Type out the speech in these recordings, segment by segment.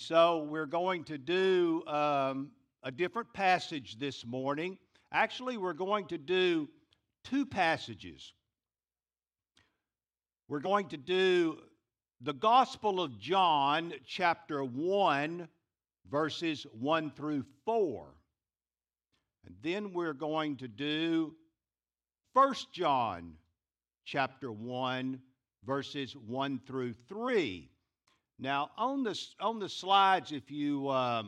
So we're going to do a different passage this morning. Actually, we're going to do two passages. We're going to do the Gospel of John, chapter 1, verses 1 through 4. And then we're going to do 1 John, chapter 1, verses 1 through 3. Now, on the slides, if you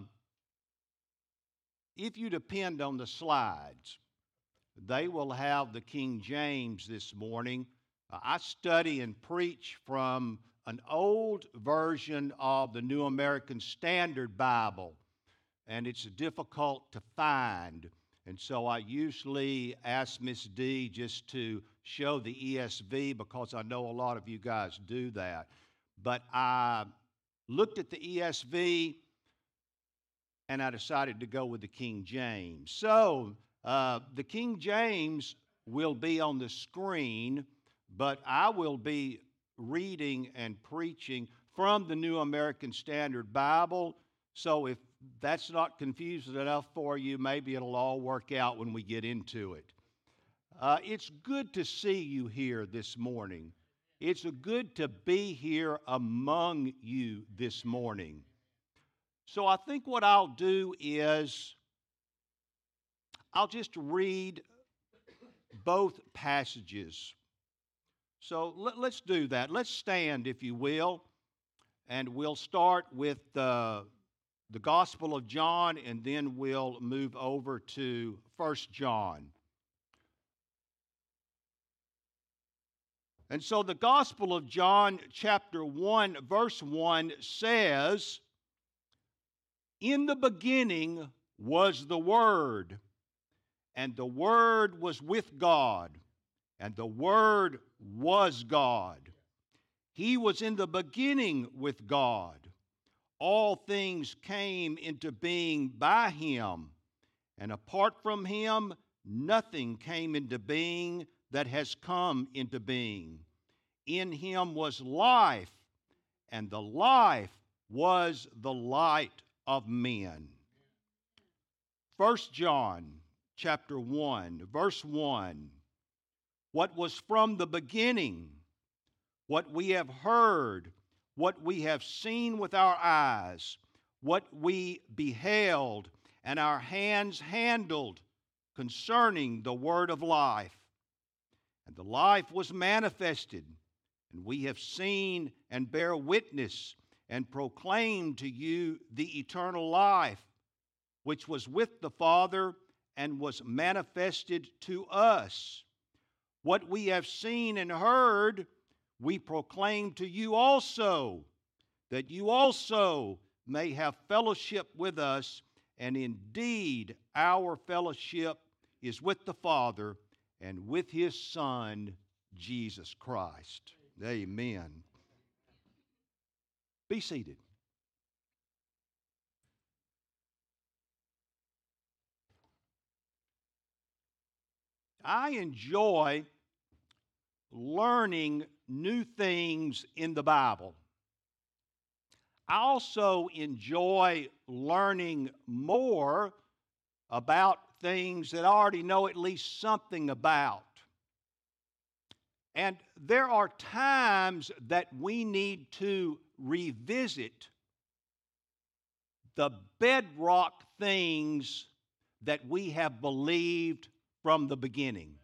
depend on the slides, they will have the King James this morning. I study and preach from an old version of the New American Standard Bible, and it's difficult to find. And so I usually ask Miss D just to show the ESV because I know a lot of you guys do that. But I looked at the ESV and I decided to go with the King James. So the King James will be on the screen, but I will be reading and preaching from the New American Standard Bible. So if that's not confusing enough for you, maybe it'll all work out when we get into it. It's good to see you here this morning. It's good to be here among you this morning. So I think what I'll do is I'll just read both passages. So let's do that. Let's stand, if you will, and we'll start with the Gospel of John, and then we'll move over to 1 John. And so the Gospel of John, chapter 1, verse 1 says, "In the beginning was the Word, and the Word was with God, and the Word was God. He was in the beginning with God. All things came into being by Him, and apart from Him, nothing came into being that has come into being. In Him was life, and the life was the light of men." 1 John chapter 1, verse 1. "What was from the beginning, what we have heard, what we have seen with our eyes, what we beheld, and our hands handled concerning the word of life. And the life was manifested, and we have seen and bear witness and proclaim to you the eternal life, which was with the Father and was manifested to us. What we have seen and heard, we proclaim to you also, that you also may have fellowship with us, and indeed our fellowship is with the Father and with His Son, Jesus Christ." Amen. Be seated. I enjoy learning new things in the Bible. I also enjoy learning more about things that I already know at least something about. And there are times that we need to revisit the bedrock things that we have believed from the beginning.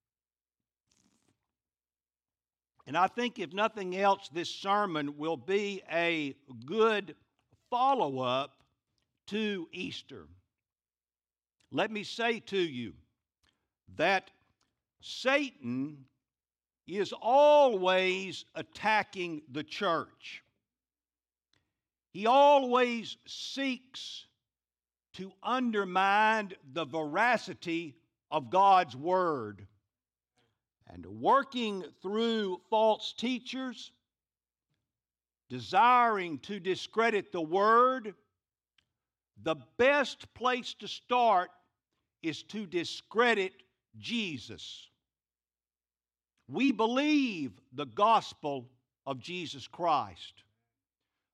And I think if nothing else, this sermon will be a good follow-up to Easter. Let me say to you that Satan is always attacking the church. He always seeks to undermine the veracity of God's Word. And working through false teachers, desiring to discredit the Word, the best place to start is to discredit Jesus. We believe the gospel of Jesus Christ.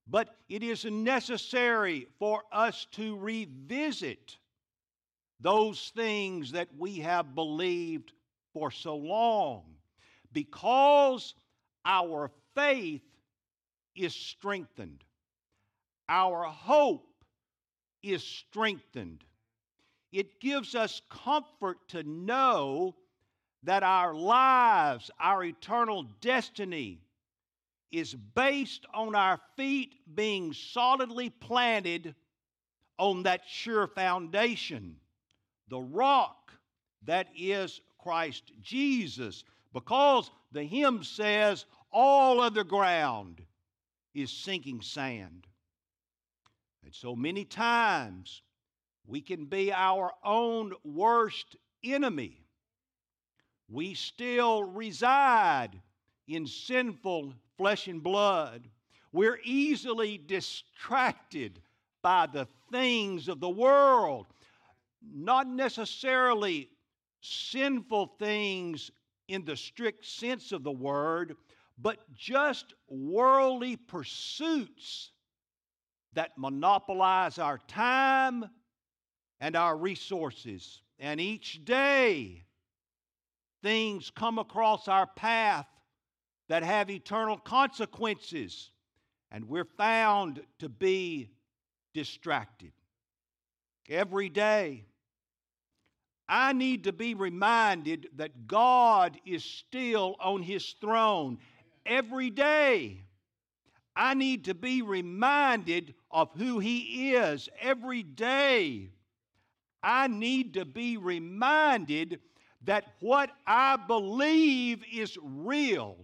But it is necessary for us to revisit those things that we have believed for so long, because our faith is strengthened. Our hope is strengthened. It gives us comfort to know that our lives, our eternal destiny, is based on our feet being solidly planted on that sure foundation, the rock that is Christ Jesus, because the hymn says, all other ground is sinking sand. And so many times we can be our own worst enemy. We still reside in sinful flesh and blood. We're easily distracted by the things of the world, not necessarily sinful things in the strict sense of the word, but just worldly pursuits that monopolize our time and our resources. And each day, things come across our path that have eternal consequences, and we're found to be distracted. Every day, I need to be reminded that God is still on His throne. Every day, I need to be reminded of who He is. Every day, I need to be reminded that what I believe is real.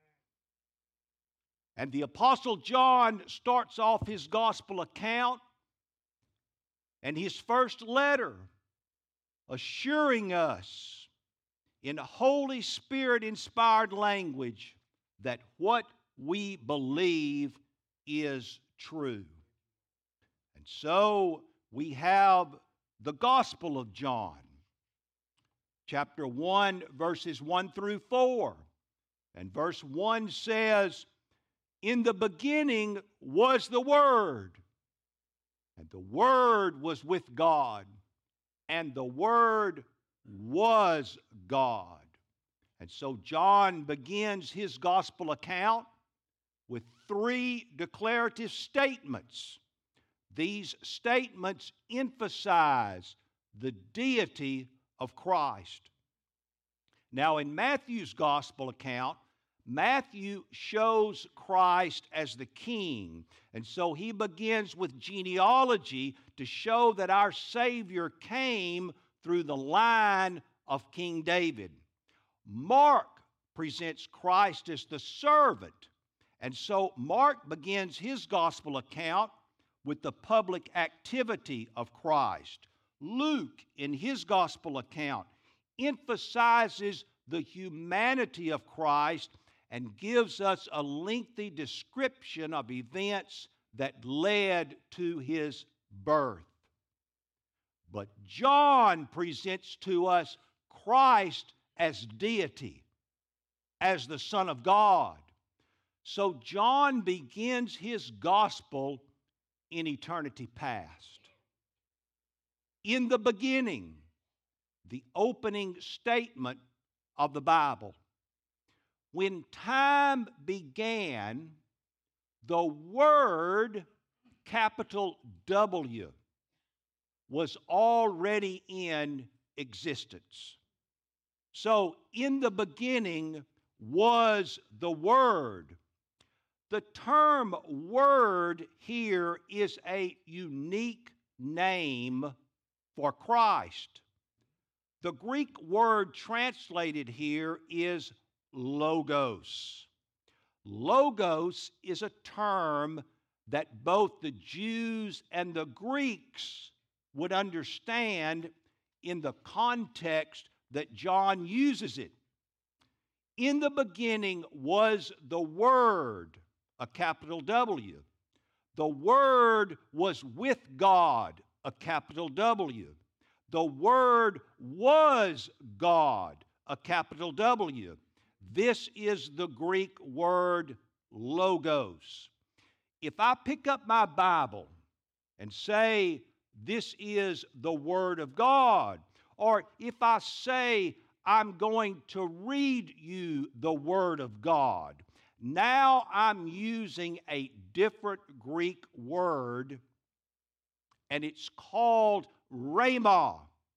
And the Apostle John starts off his gospel account and his first letter assuring us in Holy Spirit-inspired language that what we believe is true. And so we have the Gospel of John, chapter 1, verses 1 through 4. And verse 1 says, in the beginning was the Word, and the Word was with God, and the Word was God. And so John begins his gospel account with three declarative statements. These statements emphasize the deity of Christ. Now, in Matthew's gospel account, Matthew shows Christ as the king, and so he begins with genealogy to show that our Savior came through the line of King David. Mark presents Christ as the servant, and so Mark begins his gospel account with the public activity of Christ. Luke, in his gospel account, emphasizes the humanity of Christ and gives us a lengthy description of events that led to his birth. But John presents to us Christ as deity, as the Son of God. So John begins his gospel in eternity past. In the beginning, the opening statement of the Bible. When time began, the Word, capital W, was already in existence. So, in the beginning was the Word. The term Word here is a unique name for Christ. The Greek word translated here is logos. Logos is a term that both the Jews and the Greeks would understand in the context that John uses it. In the beginning was the Word, a capital W. The Word was with God, a capital W. The Word was God, a capital W. This is the Greek word logos. if I pick up my Bible and say, this is the Word of God, or if I say, I'm going to read you the Word of God, now I'm using a different Greek word, and it's called rhema.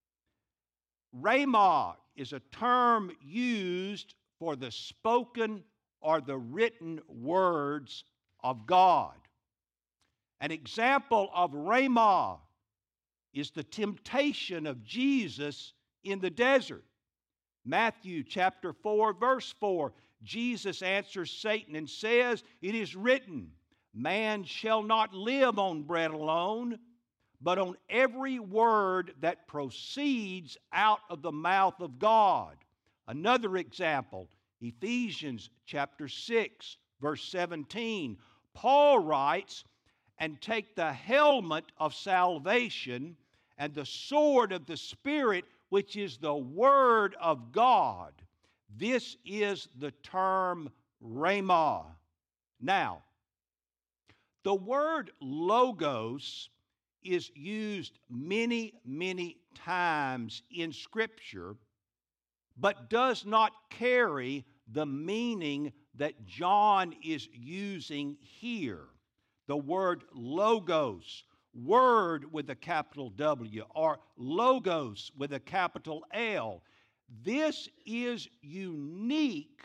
Rhema is a term used for the spoken or the written words of God. An example of rhema is the temptation of Jesus in the desert. Matthew chapter 4, verse 4, Jesus answers Satan and says, "It is written, man shall not live on bread alone, but on every word that proceeds out of the mouth of God." Another example, Ephesians chapter 6, verse 17, Paul writes, "And take the helmet of salvation and the sword of the Spirit, which is the Word of God." This is the term rhema. Now, the word logos is used many, many times in Scripture, but does not carry the meaning that John is using here. The word logos, word with a capital W, or logos with a capital L. This is unique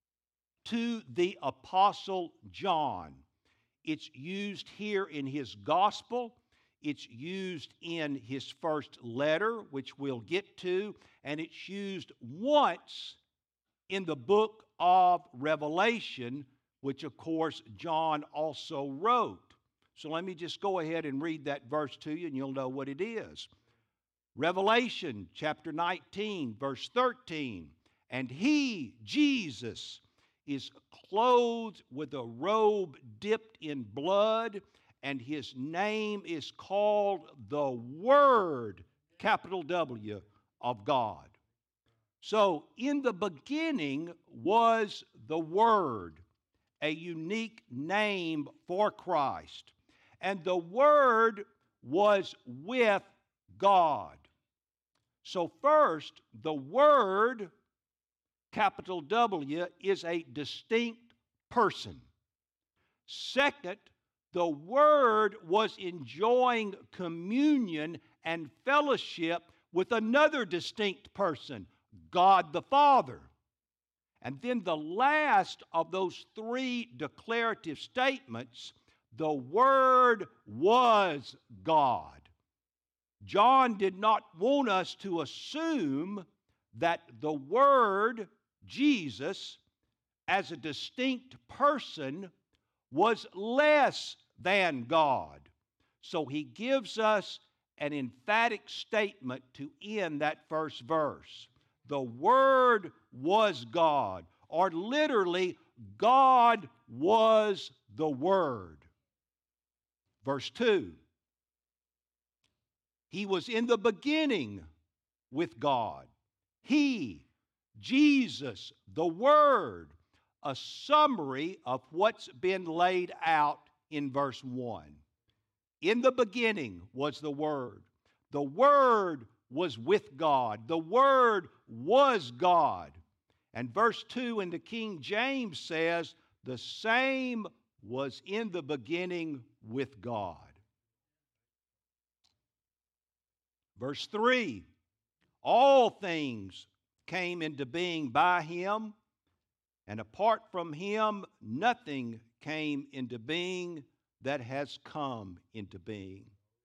to the Apostle John. It's used here in his gospel. It's used in his first letter, which we'll get to, and it's used once in the book of Revelation, which of course John also wrote. So let me just go ahead and read that verse to you, and you'll know what it is. Revelation chapter 19, verse 13. "And he, Jesus, is clothed with a robe dipped in blood, and his name is called the Word," capital W, "of God." So, in the beginning was the Word, a unique name for Christ. And the Word was with God. So first, the Word, capital W, is a distinct person. Second, the Word was enjoying communion and fellowship with another distinct person, God the Father. And then the last of those three declarative statements, the Word was God. John did not want us to assume that the Word, Jesus, as a distinct person, was less than God. So he gives us an emphatic statement to end that first verse. The Word was God, or literally, God was the Word. Verse 2. He was in the beginning with God. He, Jesus, the Word, a summary of what's been laid out in verse 1. In the beginning was the Word. The Word was with God. The Word was God. And verse 2 in the King James says, the same was in the beginning with God. Verse 3, all things came into being by him, and apart from him, nothing came into being that has come into being.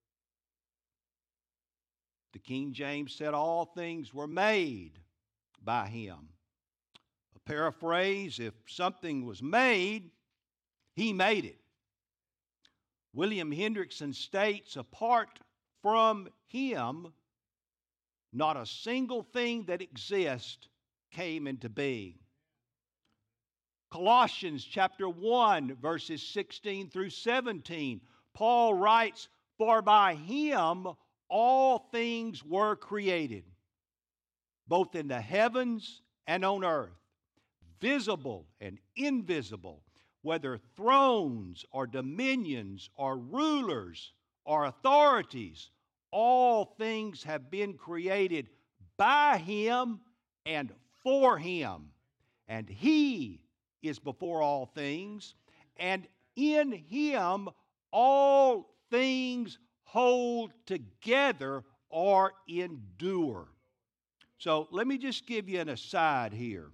The King James said all things were made by him. A paraphrase, if something was made, he made it. William Hendrickson states, apart from him, not a single thing that exists came into being. Colossians chapter 1, verses 16 through 17, Paul writes, for by him all things were created, both in the heavens and on earth, visible and invisible, whether thrones or dominions or rulers or authorities, all things have been created by him and for him. And he is before all things, and in him all things hold together or endure. So let me just give you an aside here.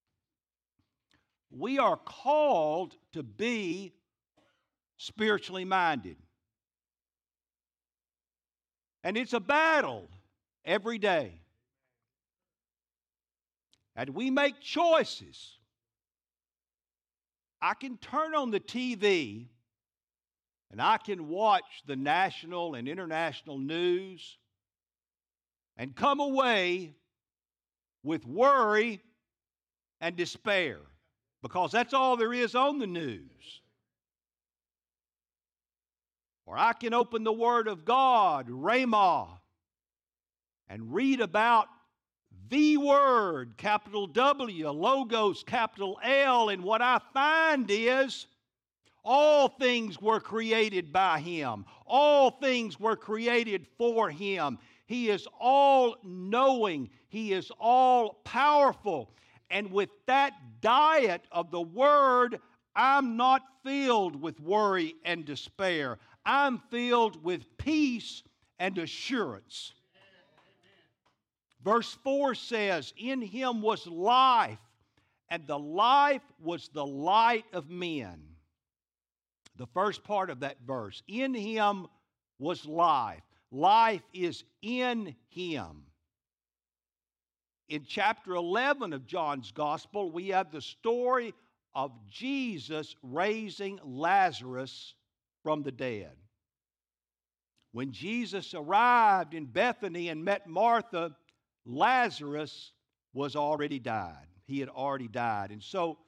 We are called to be spiritually minded. And it's a battle every day. And we make choices. I can turn on the TV and I can watch the national and international news and come away with worry and despair, because that's all there is on the news. Or I can open the Word of God, Rhema, and read about the Word, capital W, Logos, capital L, and what I find is all things were created by Him. All things were created for Him. He is all-knowing. He is all-powerful. And with that diet of the Word, I'm not filled with worry and despair. I'm filled with peace and assurance. Verse 4 says, in him was life, and the life was the light of men. The first part of that verse, in him was life. Life is in him. In chapter 11 of John's Gospel, we have the story of Jesus raising Lazarus from the dead. When Jesus arrived in Bethany and met Martha, Lazarus was already died. He had already died. And so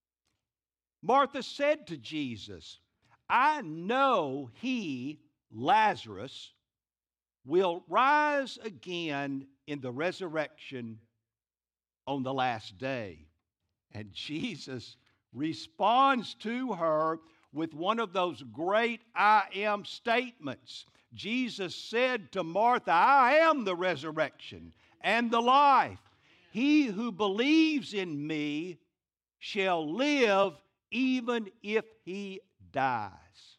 Martha said to Jesus, I know he, Lazarus, will rise again in the resurrection on the last day. And Jesus responds to her with one of those great I am statements. Jesus said to Martha, I am the resurrection and the life. He who believes in me shall live even if he dies.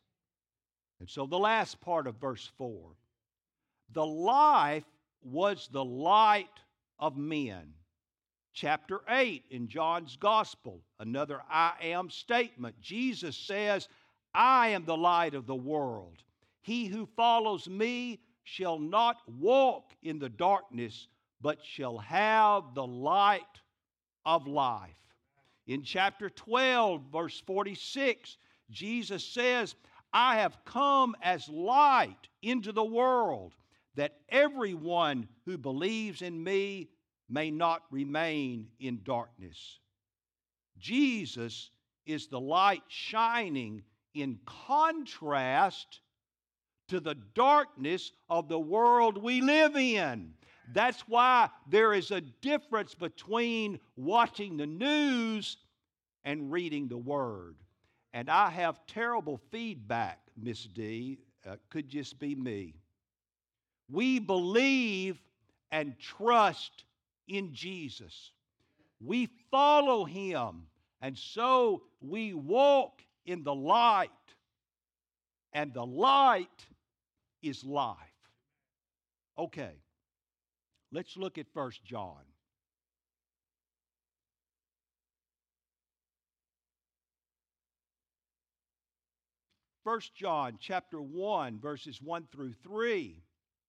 And so the last part of verse 4. The life was the light of men. Chapter 8 in John's Gospel, another I am statement. Jesus says, I am the light of the world. He who follows me shall not walk in the darkness, but shall have the light of life. In chapter 12, verse 46, Jesus says, I have come as light into the world, that everyone who believes in me may not remain in darkness. Jesus is the light shining in contrast to the darkness of the world we live in. That's why there is a difference between watching the news and reading the Word. And I have terrible feedback, Miss D. Could just be me. We believe and trust in Jesus. We follow Him, and so we walk in the light. And the light is life. Okay, let's look at 1 John. 1 John chapter 1, verses 1 through 3.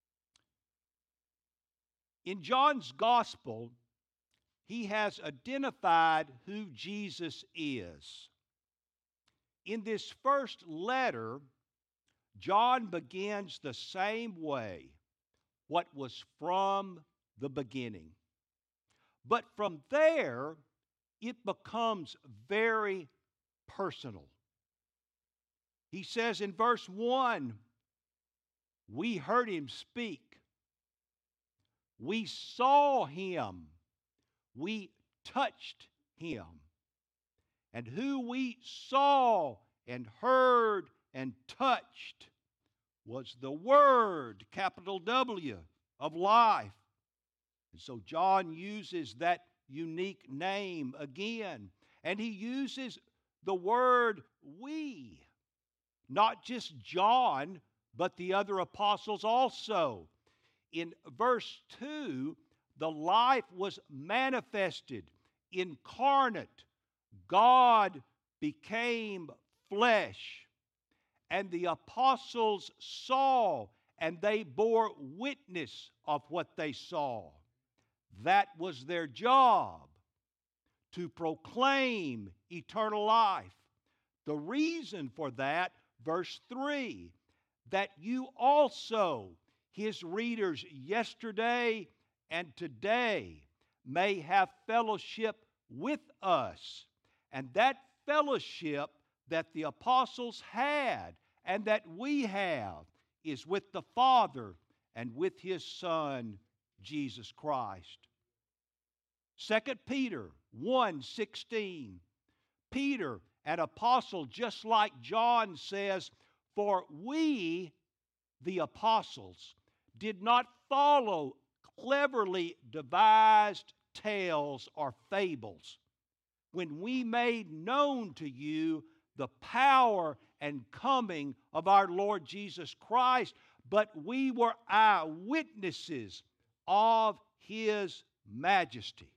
In John's Gospel, he has identified who Jesus is. In this first letter, John begins the same way, what was from the beginning. But from there, it becomes very personal. He says in verse 1, we heard him speak. We saw him. We touched him. and who we saw and heard and touched was the Word, capital W, of life. And so John uses that unique name again, and he uses the word we, not just John, but the other apostles also. In verse 2, the life was manifested, incarnate. God became flesh. And the apostles saw, and they bore witness of what they saw. That was their job, to proclaim eternal life. The reason for that, verse 3, that you also, his readers yesterday and today, may have fellowship with us. And that fellowship that the apostles had and that we have is with the Father and with his Son, Jesus Christ. 2 Peter 1:16. Peter, an apostle, just like John says, for we, the apostles, did not follow cleverly devised tales or fables when we made known to you the power and coming of our Lord Jesus Christ, but we were eyewitnesses of his majesty.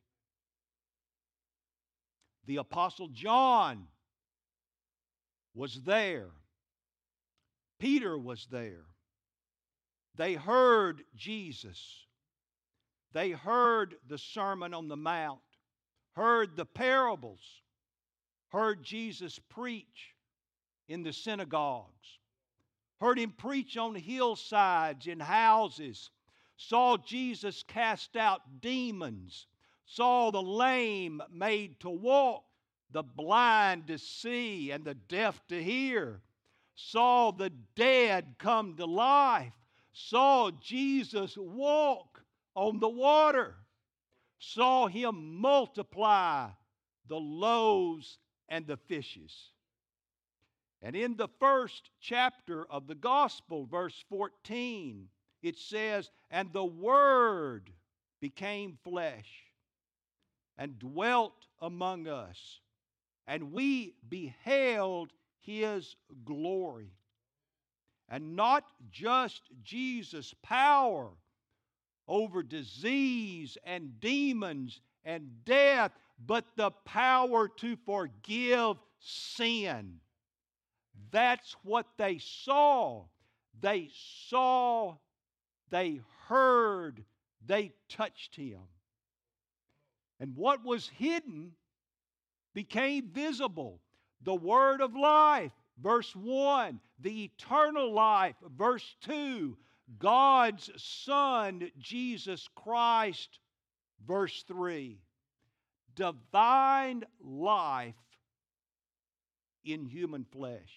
The Apostle John was there. Peter was there. They heard Jesus. They heard the Sermon on the Mount, heard the parables, heard Jesus preach in the synagogues, heard him preach on hillsides in houses, saw Jesus cast out demons, saw the lame made to walk, the blind to see, and the deaf to hear, saw the dead come to life, saw Jesus walk on the water, saw him multiply the loaves and the fishes. And in the first chapter of the Gospel, verse 14, it says, and the Word became flesh and dwelt among us, and we beheld his glory. And not just Jesus' power over disease and demons and death, but the power to forgive sin. That's what they saw. They saw, they heard, they touched him. And what was hidden became visible. The word of life, verse 1. The eternal life, verse 2. God's Son, Jesus Christ, verse 3. Divine life in human flesh.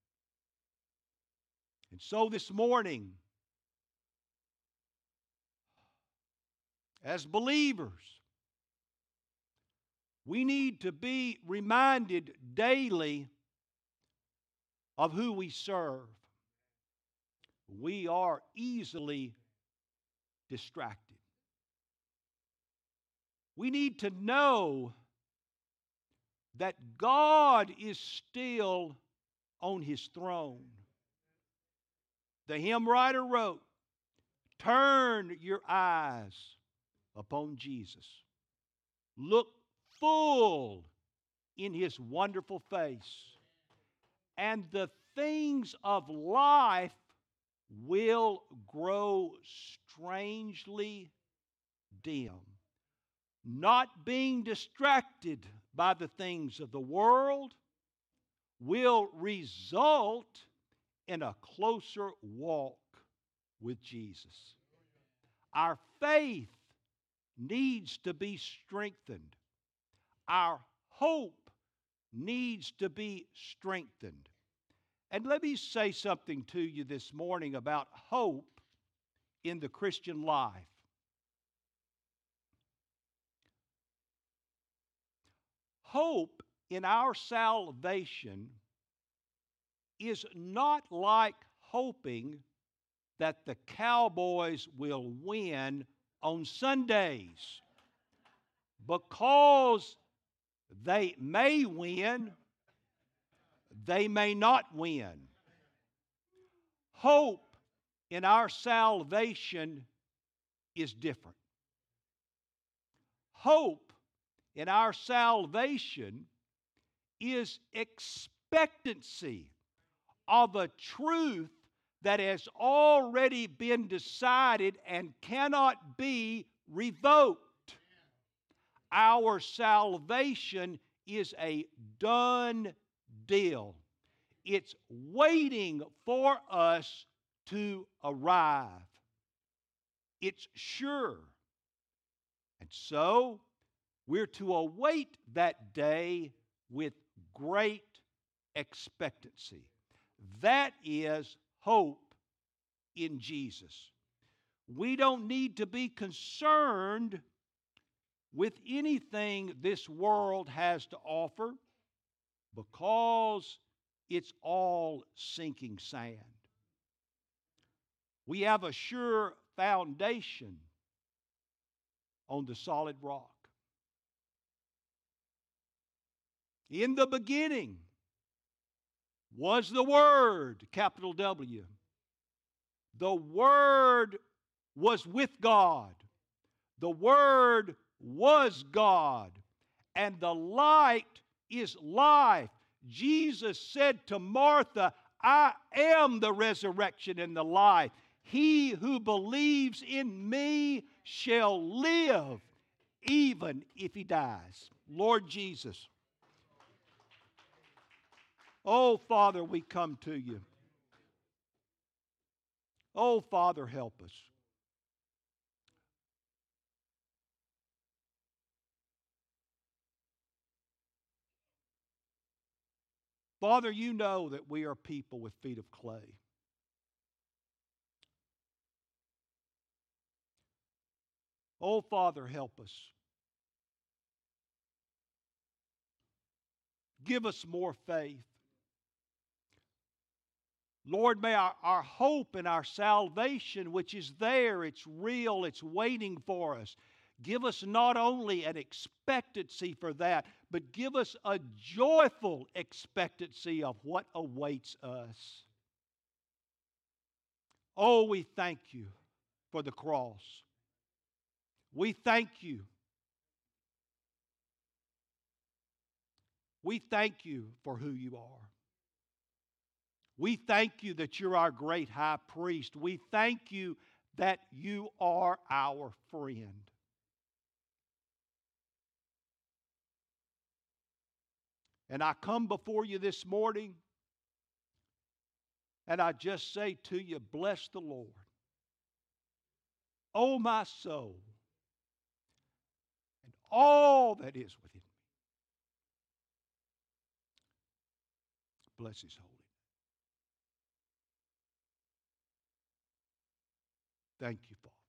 And so this morning, as believers, we need to be reminded daily of who we serve. We are easily distracted. We need to know that God is still on his throne. The hymn writer wrote, turn your eyes upon Jesus. Look full in his wonderful face, and the things of life will grow strangely dim. Not being distracted by the things of the world will result in a closer walk with Jesus. Our faith needs to be strengthened. Our hope needs to be strengthened. And let me say something to you this morning about hope in the Christian life. Hope in our salvation is not like hoping that the Cowboys will win on Sundays, because they may win, they may not win. Hope in our salvation is different. Hope in our salvation is expectancy of a truth that has already been decided and cannot be revoked. Our salvation is a done deal. It's waiting for us to arrive. It's sure. And so, we're to await that day with great expectancy. That is hope in Jesus. We don't need to be concerned with anything this world has to offer, because it's all sinking sand. We have a sure foundation on the solid rock. In the beginning was the Word, capital W. The Word was with God. The Word was God. And the light is life. Jesus said to Martha, I am the resurrection and the life. He who believes in me shall live, even if he dies. Lord Jesus. Oh, Father, we come to you. Oh, Father, help us. Father, you know that we are people with feet of clay. Oh, Father, help us. Give us more faith. Lord, may our hope and our salvation, which is there, it's real, it's waiting for us. Give us not only an expectancy for that, but give us a joyful expectancy of what awaits us. Oh, we thank you for the cross. We thank you. We thank you for who you are. We thank you that you're our great high priest. We thank you that you are our friend. And I come before you this morning, and I just say to you, bless the Lord. O my soul, and all that is within me. Bless his holy name. Thank you, Father.